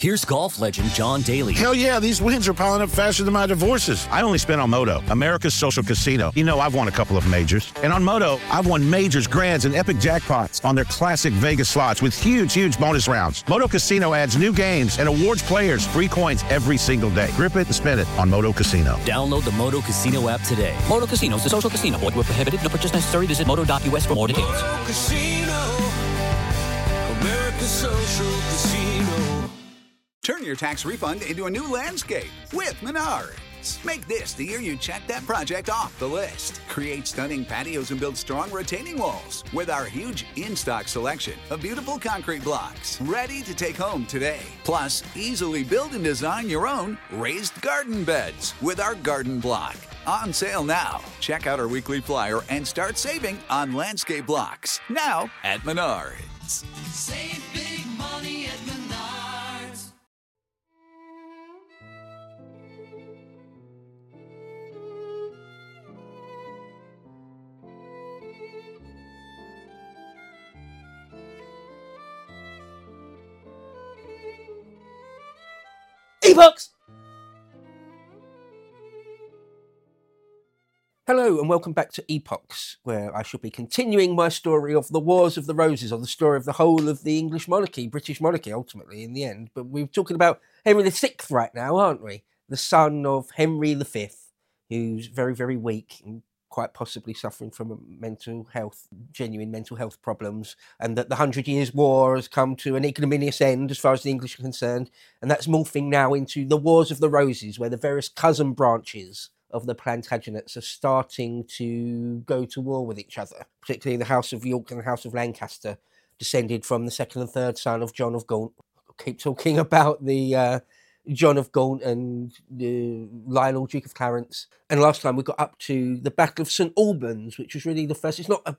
Here's golf legend John Daly. Hell yeah, these wins are piling up faster than my divorces. I only spent on Moto, America's social casino. You know, I've won a couple of majors. And on Moto, I've won majors, grands, and epic jackpots on their classic Vegas slots with huge bonus rounds. Moto Casino adds new games and awards players free coins every single day. Grip it and spin it on Moto Casino. Download the Moto Casino app today. Moto Casino is a social casino. Void where prohibited. No purchase necessary. Visit moto.us for more details. Moto Casino, America's social casino. Turn your tax refund into a new landscape with Menards. Make this the year you check that project off the list. Create stunning patios and build strong retaining walls with our huge in-stock selection of beautiful concrete blocks ready to take home today. Plus, easily build and design your own raised garden beds with our garden block. On sale now. Check out our weekly flyer and start saving on landscape blocks. Now at Menards. Save big money at Menards. Epochs! Hello and welcome back to Epochs, where I shall be continuing my story of the Wars of the Roses, or the story of the whole of the English monarchy, British monarchy ultimately in the end. But we're talking about Henry VI right now, aren't we? The son of Henry V, who's very weak and quite possibly suffering from genuine mental health problems, and that the 100 Years' War has come to an ignominious end as far as the English are concerned, and that's morphing now into the Wars of the Roses, where the various cousin branches of the Plantagenets are starting to go to war with each other, particularly the House of York and the House of Lancaster, descended from the second and third son of John of Gaunt. I'll keep talking about the John of Gaunt and Lionel, Duke of Clarence. And last time we got up to the Battle of St Albans, which was really the first.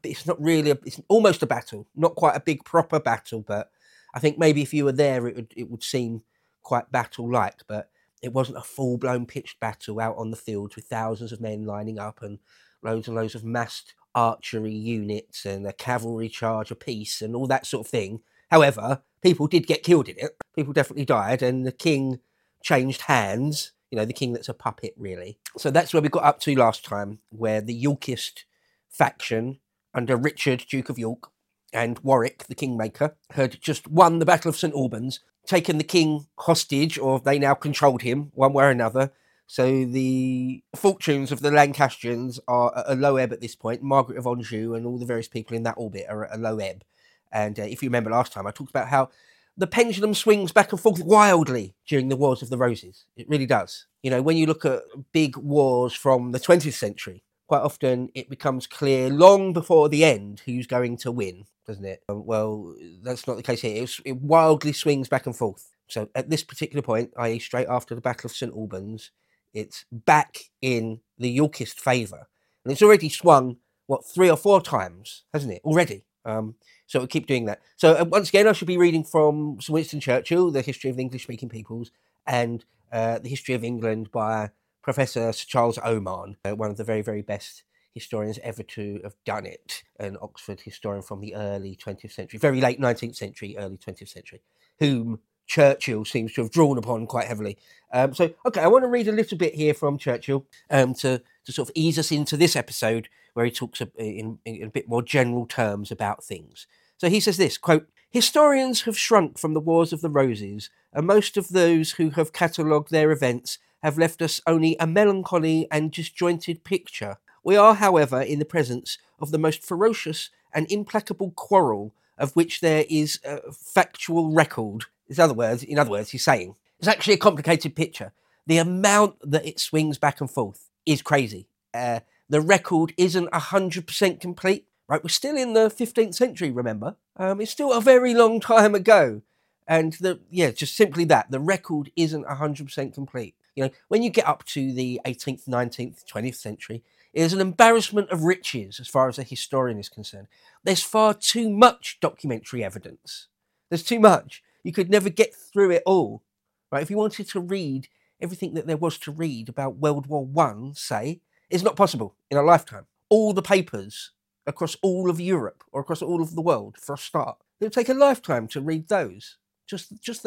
It's almost a battle, not quite a big proper battle, but I think maybe if you were there, it would seem quite battle-like. But it wasn't a full-blown pitched battle out on the fields with thousands of men lining up and loads of massed archery units and a cavalry charge apiece and all that sort of thing. However, people did get killed in it. People definitely died, and the king changed hands. You know, the king that's a puppet, really. So that's where we got up to last time, where the Yorkist faction under Richard, Duke of York, and Warwick, the kingmaker, had just won the Battle of St Albans, taken the king hostage, or they now controlled him one way or another. So the fortunes of the Lancastrians are at a low ebb at this point. Margaret of Anjou and all the various people in that orbit are at a low ebb. And if you remember last time, I talked about how the pendulum swings back and forth wildly during the Wars of the Roses. It really does. You know, when you look at big wars from the 20th century, quite often it becomes clear long before the end who's going to win, doesn't it? Well, that's not the case here. It wildly swings back and forth. So at this particular point, i.e. straight after the Battle of St Albans, it's back in the Yorkist favour. And it's already swung, 3 or 4 times, hasn't it, already? So we'll keep doing that. So once again, I should be reading from Sir Winston Churchill, The History of the English-Speaking Peoples, and The History of England by Professor Sir Charles Oman, one of the very best historians ever to have done it, an Oxford historian from the early 20th century, very late 19th century, early 20th century, whom Churchill seems to have drawn upon quite heavily. Okay, I want to read a little bit here from Churchill to sort of ease us into this episode, where he talks in a bit more general terms about things. So he says this, quote, "Historians have shrunk from the Wars of the Roses, and most of those who have catalogued their events have left us only a melancholy and disjointed picture. We are, however, in the presence of the most ferocious and implacable quarrel of which there is a factual record." In other words, he's saying it's actually a complicated picture. The amount that it swings back and forth is crazy. The record isn't 100% complete, right? We're still in the 15th century, remember? It's still a very long time ago. And just simply that, the record isn't 100% complete. You know, when you get up to the 18th, 19th, 20th century, it is an embarrassment of riches as far as a historian is concerned. There's far too much documentary evidence. There's too much. You could never get through it all, right? If you wanted to read everything that there was to read about World War I, say, it's not possible in a lifetime. All the papers across all of Europe or across all of the world, for a start, it would take a lifetime to read those. Just that.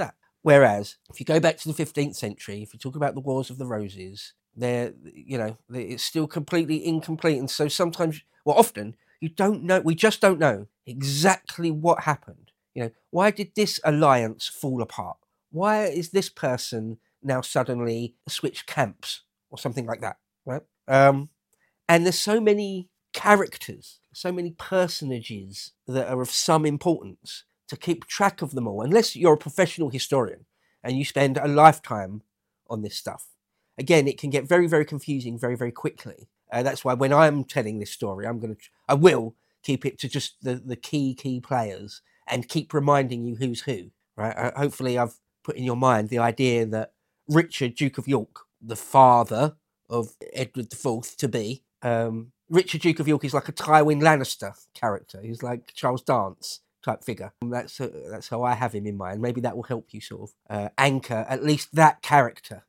Whereas, if you go back to the 15th century, if you talk about the Wars of the Roses, it's still completely incomplete. And so sometimes, well, often, you don't know, we just don't know exactly what happened. Why did this alliance fall apart? Why is this person now suddenly switched camps or something like that, right? And there's so many characters, so many personages that are of some importance to keep track of them all, unless you're a professional historian and you spend a lifetime on this stuff. Again, it can get very, very confusing very, very quickly. That's why when I'm telling this story, I will keep it to just the key players and keep reminding you who's who, right? Hopefully I've put in your mind the idea that Richard, Duke of York, the father of Edward IV to be, Richard, Duke of York is like a Tywin Lannister character. He's like Charles Dance type figure. That's how I have him in mind. Maybe that will help you sort of anchor at least that character,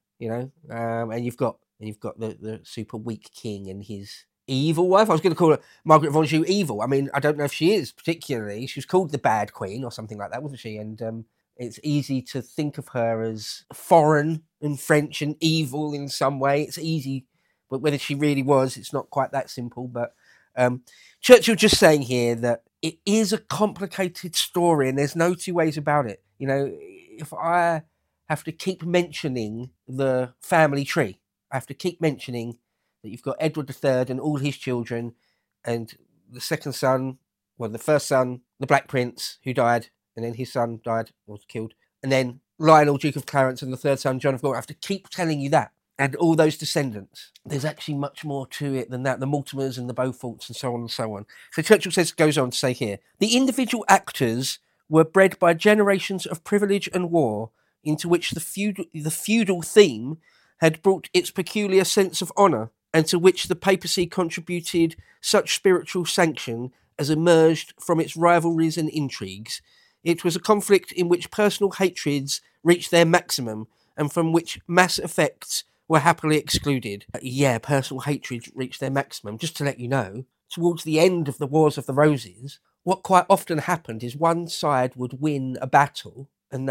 and you've got the super weak king and his evil wife. I was going to call her Margaret of Anjou evil. I mean, I don't know if she is particularly. She was called the Bad Queen or something like that, wasn't she? And it's easy to think of her as foreign and French and evil in some way. It's easy, but whether she really was, it's not quite that simple. But Churchill just saying here that it is a complicated story and there's no two ways about it. If I have to keep mentioning the family tree, I have to keep mentioning that you've got Edward III and all his children, and the second son, well, the first son, the Black Prince, who died, and then his son died, was killed, and then Lionel, Duke of Clarence, and the third son, John of Gaunt. I have to keep telling you that, and all those descendants. There's actually much more to it than that, the Mortimers and the Beauforts and so on and so on. So Churchill goes on to say here, the individual actors were bred by generations of privilege and war into which the feudal theme had brought its peculiar sense of honour, and to which the papacy contributed such spiritual sanction as emerged from its rivalries and intrigues. It was a conflict in which personal hatreds reached their maximum, and from which mass effects were happily excluded. Personal hatreds reached their maximum. Just to let you know, towards the end of the Wars of the Roses, what quite often happened is one side would win a battle, and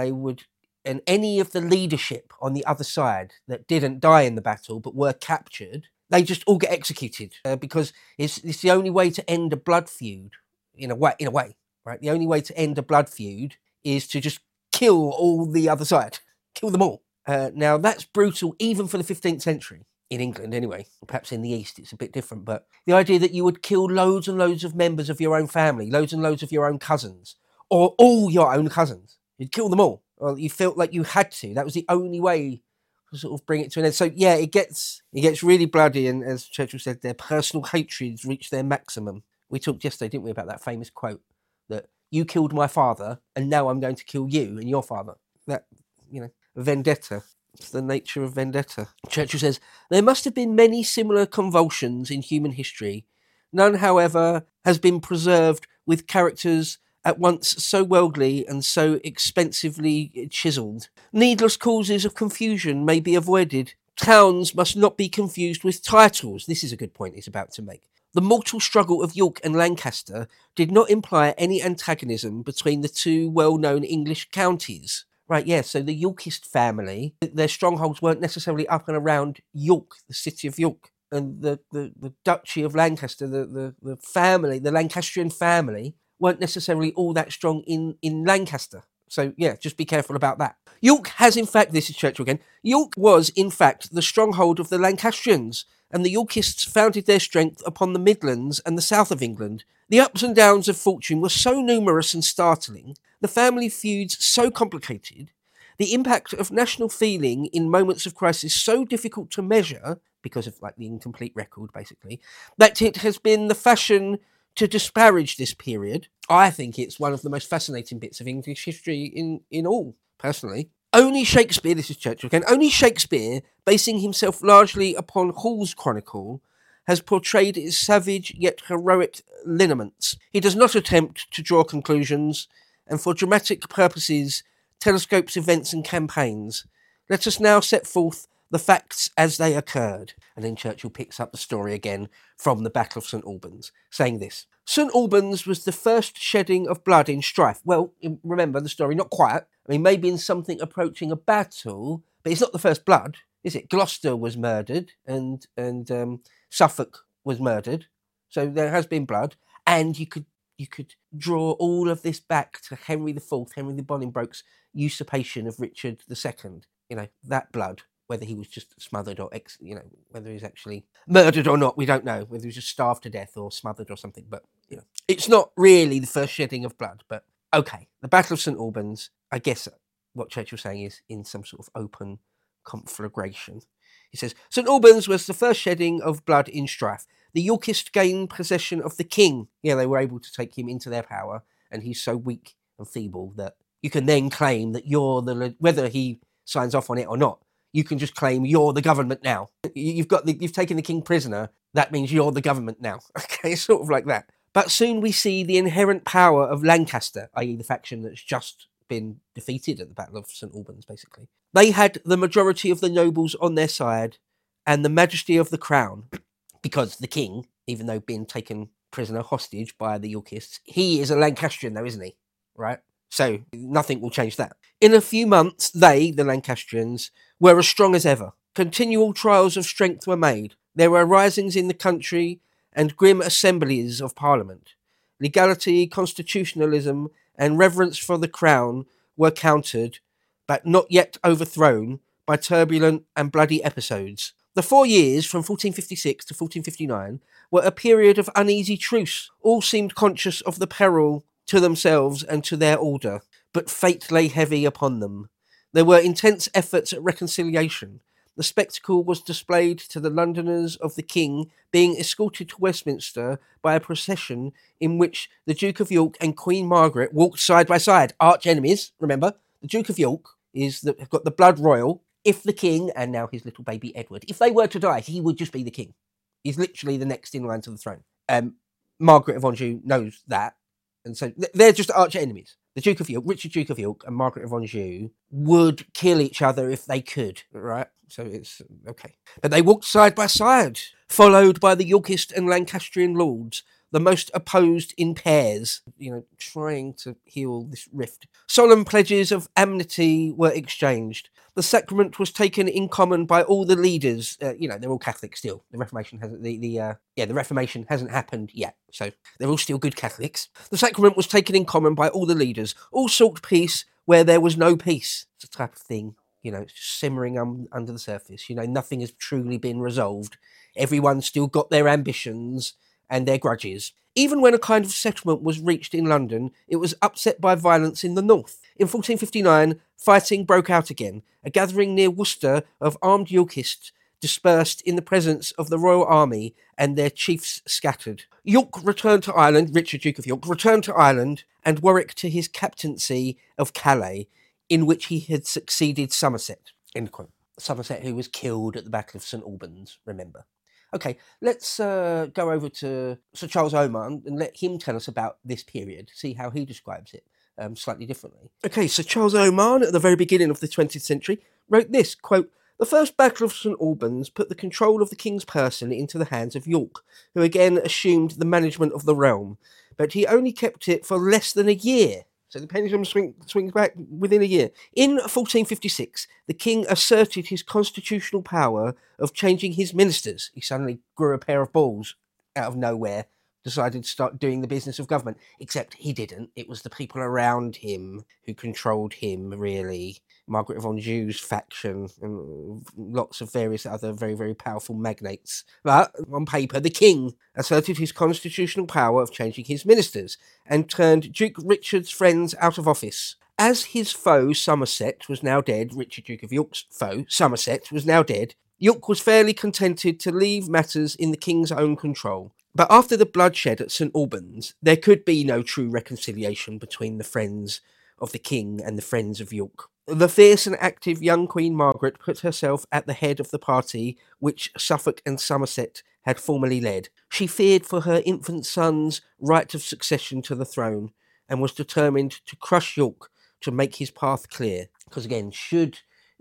any of the leadership on the other side that didn't die in the battle but were captured, they just all get executed because it's the only way to end a blood feud in a way, right? The only way to end a blood feud is to just kill all the other side, kill them all. Now that's brutal even for the 15th century in England anyway. Perhaps in the East it's a bit different, but the idea that you would kill loads and loads of members of your own family, loads and loads of your own cousins, or all your own cousins, you'd kill them all. Well, you felt like you had to. That was the only way to sort of bring it to an end. So yeah, it gets really bloody, and as Churchill said, their personal hatreds reach their maximum. We talked yesterday, didn't we, about that famous quote that you killed my father, and now I'm going to kill you and your father. That, vendetta. It's the nature of vendetta. Churchill says, there must have been many similar convulsions in human history. None, however, has been preserved with characters at once so worldly and so expensively chiselled. Needless causes of confusion may be avoided. Towns must not be confused with titles. This is a good point he's about to make. The mortal struggle of York and Lancaster did not imply any antagonism between the two well-known English counties. Right, yeah, so the Yorkist family, their strongholds weren't necessarily up and around York, the city of York. And the Duchy of Lancaster, the family, the Lancastrian family, weren't necessarily all that strong in Lancaster. So, yeah, just be careful about that. York has, in fact, this is Churchill again, York was, in fact, the stronghold of the Lancastrians, and the Yorkists founded their strength upon the Midlands and the south of England. The ups and downs of fortune were so numerous and startling, the family feuds so complicated, the impact of national feeling in moments of crisis so difficult to measure, because of the incomplete record, basically, that it has been the fashion to disparage this period. I think it's one of the most fascinating bits of English history in all, personally. Only Shakespeare, this is Churchill again, only Shakespeare, basing himself largely upon Hall's Chronicle, has portrayed its savage yet heroic lineaments. He does not attempt to draw conclusions, and for dramatic purposes telescopes events and campaigns. Let us now set forth the facts as they occurred. And then Churchill picks up the story again from the Battle of St Albans, saying this. St Albans was the first shedding of blood in strife. Well, remember the story, not quite. I mean, maybe in something approaching a battle, but it's not the first blood, is it? Gloucester was murdered and Suffolk was murdered. So there has been blood. And you could draw all of this back to Henry IV, Henry the Bolingbroke's usurpation of Richard II. You know, that blood, whether he was just smothered or, whether he was actually murdered or not, we don't know. Whether he was just starved to death or smothered or something. But, it's not really the first shedding of blood. But, okay, the Battle of St. Albans, I guess what Churchill's saying is in some sort of open conflagration. He says, St. Albans was the first shedding of blood in strife. The Yorkists gained possession of the king. Yeah, they were able to take him into their power, and he's so weak and feeble that you can then claim that you're whether he signs off on it or not, you can just claim you're the government now. You've taken the king prisoner. That means you're the government now. Okay, sort of like that. But soon we see the inherent power of Lancaster, i.e. the faction that's just been defeated at the Battle of St. Albans, basically. They had the majority of the nobles on their side and the majesty of the crown, because the king, even though being taken prisoner hostage by the Yorkists, he is a Lancastrian though, isn't he? Right? So nothing will change that. In a few months, they, the Lancastrians, were as strong as ever. Continual trials of strength were made. There were risings in the country and grim assemblies of Parliament. Legality, constitutionalism, and reverence for the crown were countered, but not yet overthrown, by turbulent and bloody episodes. The 4 years, from 1456 to 1459, were a period of uneasy truce. All seemed conscious of the peril to themselves and to their order, but fate lay heavy upon them. There were intense efforts at reconciliation. The spectacle was displayed to the Londoners of the king being escorted to Westminster by a procession in which the Duke of York and Queen Margaret walked side by side. Arch enemies, remember? The Duke of York have got the blood royal. If the king, and now his little baby Edward, if they were to die, he would just be the king. He's literally the next in line to the throne. Margaret of Anjou knows that. And so they're just arch enemies. The Duke of York, Richard Duke of York and Margaret of Anjou would kill each other if they could, right? So it's okay. But they walked side by side, followed by the Yorkist and Lancastrian lords, the most opposed in pairs, trying to heal this rift. Solemn pledges of amity were exchanged. The sacrament was taken in common by all the leaders. They're all Catholic still. The Reformation hasn't the Reformation hasn't happened yet, so they're all still good Catholics. The sacrament was taken in common by all the leaders. All sought peace where there was no peace. It's the type of thing, it's just simmering under the surface. Nothing has truly been resolved. Everyone's still got their ambitions and their grudges. Even when a kind of settlement was reached in London, it was upset by violence in the north. In 1459, fighting broke out again. A gathering near Worcester of armed Yorkists dispersed in the presence of the royal army and their chiefs scattered. York returned to Ireland, Richard Duke of York returned to Ireland, and Warwick to his captaincy of Calais, in which he had succeeded Somerset. End quote. Somerset, who was killed at the Battle of St. Albans, remember. Okay, let's go over to Sir Charles Oman and let him tell us about this period, see how he describes it slightly differently. Okay, Sir Charles Oman, at the very beginning of the 20th century, wrote this, quote, "The first Battle of St. Albans put the control of the king's person into the hands of York, who again assumed the management of the realm, but he only kept it for less than a year." So the pendulum swings back within a year. In 1456, the king asserted his constitutional power of changing his ministers. He suddenly grew a pair of balls out of nowhere, decided to start doing the business of government. Except he didn't. It was the people around him who controlled him, really. Margaret of Anjou's faction and lots of various other very, very powerful magnates. But on paper, the king asserted his constitutional power of changing his ministers and turned Duke Richard's friends out of office. As his foe, Somerset, was now dead, Richard Duke of York's foe, Somerset, was now dead, York was fairly contented to leave matters in the king's own control. But after the bloodshed at St. Albans, there could be no true reconciliation between the friends of the king and the friends of York. The fierce and active young Queen Margaret put herself at the head of the party which Suffolk and Somerset had formerly led. She feared for her infant son's right of succession to the throne and was determined to crush York to make his path clear. Because again, should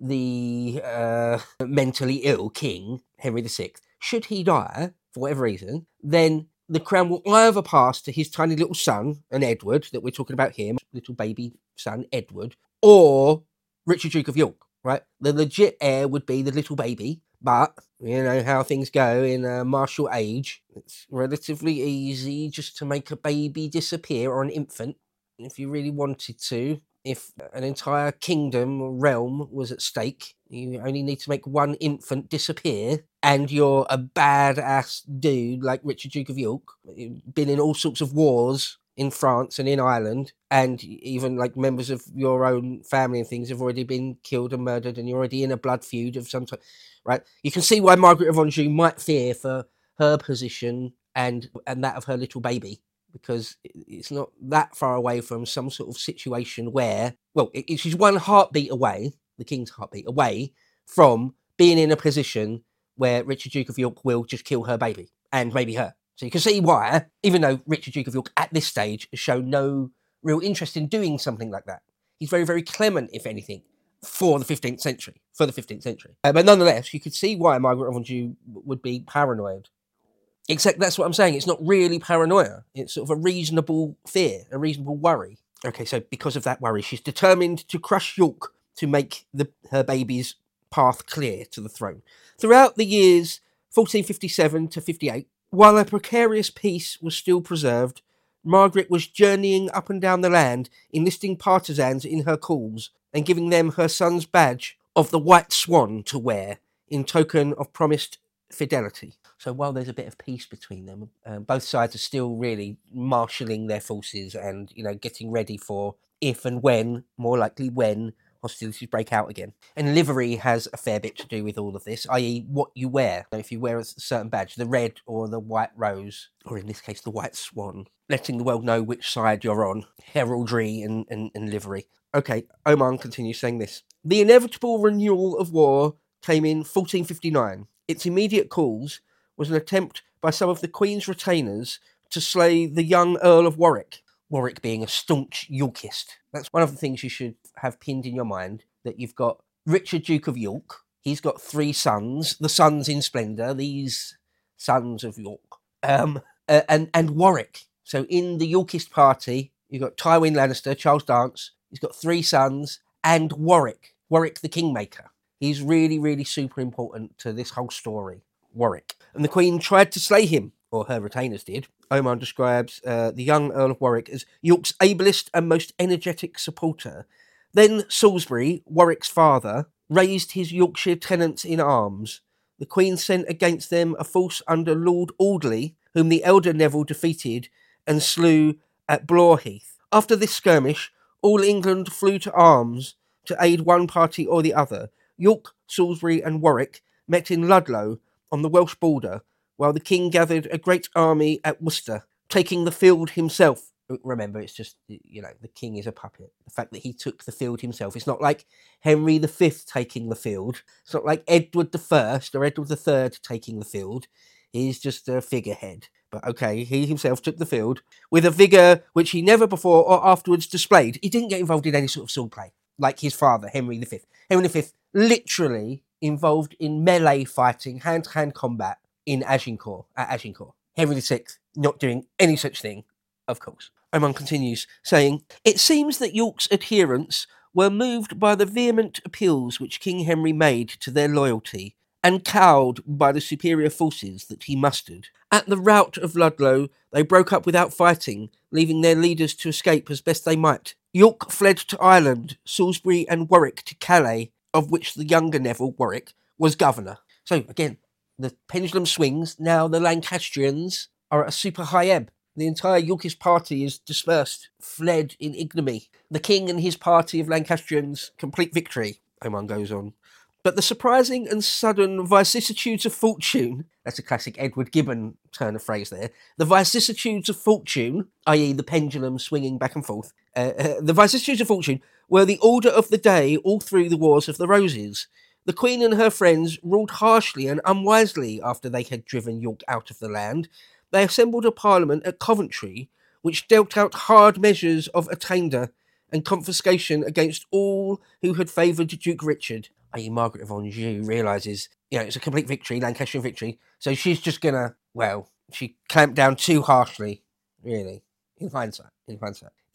the mentally ill king, Henry VI, should he die, for whatever reason, then the crown will either pass to his tiny little son, and Edward, that we're talking about here, little baby son, Edward, or Richard Duke of York, right? The legit heir would be the little baby, but you know how things go in a martial age. It's relatively easy just to make a baby disappear or an infant if you really wanted to. If an entire kingdom or realm was at stake, you only need to make one infant disappear, and you're a badass dude like Richard Duke of York, been in all sorts of wars in France and in Ireland, and even like members of your own family and things have already been killed and murdered, and you're already in a blood feud of some type, right? You can see why Margaret of Anjou might fear for her position and that of her little baby, because it's not that far away from some sort of situation where, well, she's one heartbeat away, the king's heartbeat away, from being in a position where Richard Duke of York will just kill her baby, and maybe her. So you can see why, even though Richard Duke of York at this stage has shown no real interest in doing something like that. He's very, very clement, if anything, for the 15th century. But nonetheless, you could see why Margaret of Anjou would be paranoid. Except that's what I'm saying. It's not really paranoia. It's sort of a reasonable fear, a reasonable worry. Okay, so because of that worry, she's determined to crush York to make her baby's path clear to the throne. Throughout the years 1457 to 58, while a precarious peace was still preserved, Margaret was journeying up and down the land, enlisting partisans in her cause and giving them her son's badge of the White Swan to wear in token of promised fidelity. So while there's a bit of peace between them, both sides are still really marshalling their forces and, you know, getting ready for if and when, more likely when, hostilities break out again. And livery has a fair bit to do with all of this, i.e. what you wear. If you wear a certain badge, the red or the white rose, or in this case the white swan, letting the world know which side you're on, heraldry and livery. Okay, Oman continues saying this. The inevitable renewal of war came in 1459. Its immediate cause was an attempt by some of the Queen's retainers to slay the young Earl of Warwick. Warwick being a staunch Yorkist. That's one of the things you should have pinned in your mind, that you've got Richard Duke of York. He's got 3 sons, the sons in splendour, these sons of York, and Warwick. So in the Yorkist party, you've got Tywin Lannister, Charles Dance, he's got 3 sons, and Warwick the Kingmaker. He's really, really super important to this whole story, Warwick. And the Queen tried to slay him, or her retainers did. Oman describes the young Earl of Warwick as York's ablest and most energetic supporter. Then Salisbury, Warwick's father, raised his Yorkshire tenants in arms. The Queen sent against them a force under Lord Audley, whom the elder Neville defeated and slew at Blawheath. After this skirmish, all England flew to arms to aid one party or the other. York, Salisbury and Warwick met in Ludlow on the Welsh border, while the king gathered a great army at Worcester, taking the field himself. Remember, it's just, you know, the king is a puppet. The fact that he took the field himself. It's not like Henry V taking the field. It's not like Edward I or Edward III taking the field. He's just a figurehead. But okay, he himself took the field with a vigour which he never before or afterwards displayed. He didn't get involved in any sort of swordplay, like his father, Henry V. Henry V literally involved in melee fighting, hand-to-hand combat, at Agincourt. Henry VI not doing any such thing, of course. Oman continues, saying, it seems that York's adherents were moved by the vehement appeals which King Henry made to their loyalty, and cowed by the superior forces that he mustered. At the rout of Ludlow, they broke up without fighting, leaving their leaders to escape as best they might. York fled to Ireland, Salisbury and Warwick to Calais, of which the younger Neville, Warwick, was governor. So, again, the pendulum swings. Now the Lancastrians are at a super high ebb. The entire Yorkist party is dispersed, fled in ignominy. The king and his party of Lancastrians, complete victory, Oman goes on. But the surprising and sudden vicissitudes of fortune, that's a classic Edward Gibbon turn of phrase there, the vicissitudes of fortune, i.e. the pendulum swinging back and forth, the vicissitudes of fortune were the order of the day all through the Wars of the Roses. The Queen and her friends ruled harshly and unwisely after they had driven York out of the land. They assembled a parliament at Coventry, which dealt out hard measures of attainder and confiscation against all who had favoured Duke Richard, i.e. Margaret of Anjou, realises, you know, it's a complete victory, Lancastrian victory, so she's just gonna, well, she clamped down too harshly, really, in hindsight.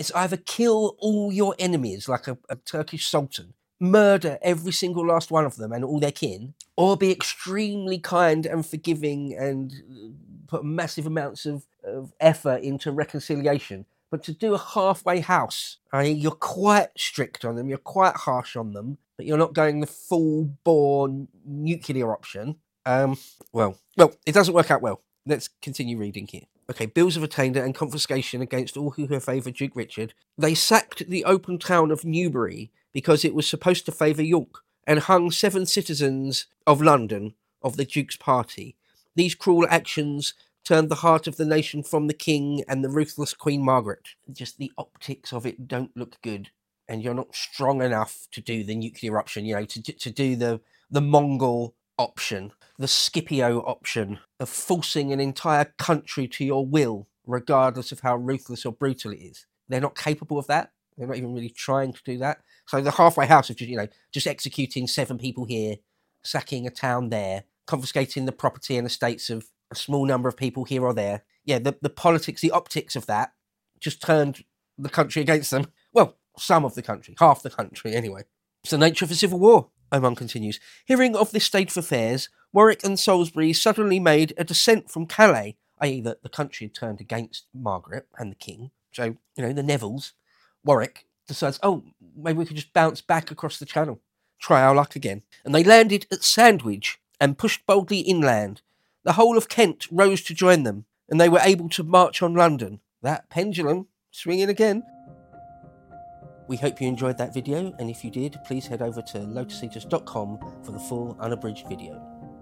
It's either kill all your enemies like a Turkish sultan, murder every single last one of them and all their kin, or be extremely kind and forgiving and put massive amounts of effort into reconciliation. But to do a halfway house, i.e. you're quite strict on them, you're quite harsh on them, but you're not going the full-bore nuclear option, well, it doesn't work out well. Let's continue reading here. Okay, bills of attainder and confiscation against all who have favoured Duke Richard. They sacked the open town of Newbury because it was supposed to favour York, and hung 7 citizens of London of the Duke's party. These cruel actions turned the heart of the nation from the king and the ruthless Queen Margaret. Just the optics of it don't look good, and you're not strong enough to do the nuclear option, to do the Mongol option, the Scipio option of forcing an entire country to your will, regardless of how ruthless or brutal it is. They're not capable of that. They're not even really trying to do that. So the halfway house of just executing 7 people here, sacking a town there, confiscating the property and estates of a small number of people here or there. Yeah, the politics, the optics of that just turned the country against them. Well, some of the country, half the country anyway. It's the nature of a civil war, Oman continues. Hearing of this state of affairs, Warwick and Salisbury suddenly made a descent from Calais, i.e. that the country had turned against Margaret and the king. So, the Nevilles, Warwick decides, maybe we could just bounce back across the channel, try our luck again. And they landed at Sandwich and pushed boldly inland. The whole of Kent rose to join them, and they were able to march on London. That pendulum swinging again. We hope you enjoyed that video, and if you did, please head over to lotuseaters.com for the full unabridged video.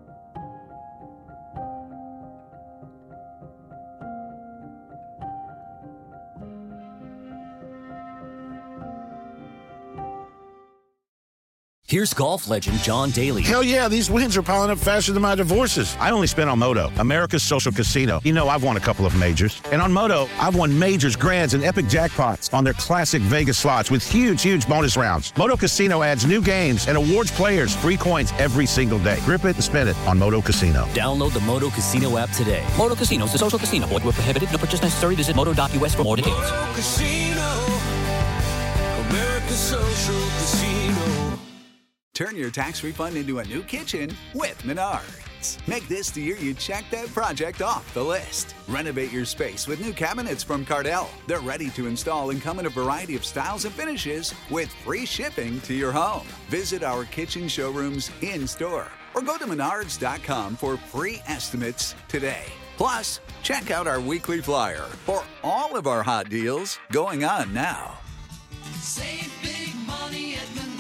Here's golf legend John Daly. Hell yeah, these wins are piling up faster than my divorces. I only spent on Moto, America's social casino. I've won a couple of majors. And on Moto, I've won majors, grands, and epic jackpots on their classic Vegas slots with huge bonus rounds. Moto Casino adds new games and awards players free coins every single day. Grip it and spend it on Moto Casino. Download the Moto Casino app today. Moto Casino is a social casino. Void where prohibited. No purchase necessary. Visit moto.us for more details. Moto Casino, America's social casino. Turn your tax refund into a new kitchen with Menards. Make this the year you check that project off the list. Renovate your space with new cabinets from Cardell. They're ready to install and come in a variety of styles and finishes with free shipping to your home. Visit our kitchen showrooms in-store or go to menards.com for free estimates today. Plus, check out our weekly flyer for all of our hot deals going on now. Save big money at Menards.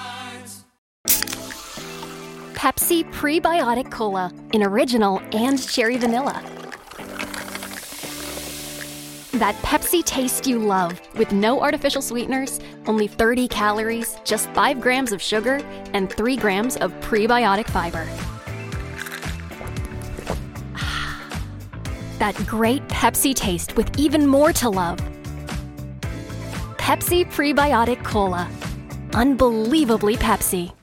Pepsi Prebiotic Cola in original and cherry vanilla. That Pepsi taste you love with no artificial sweeteners, only 30 calories, just 5 grams of sugar, and 3 grams of prebiotic fiber. That great Pepsi taste with even more to love. Pepsi Prebiotic Cola. Unbelievably Pepsi.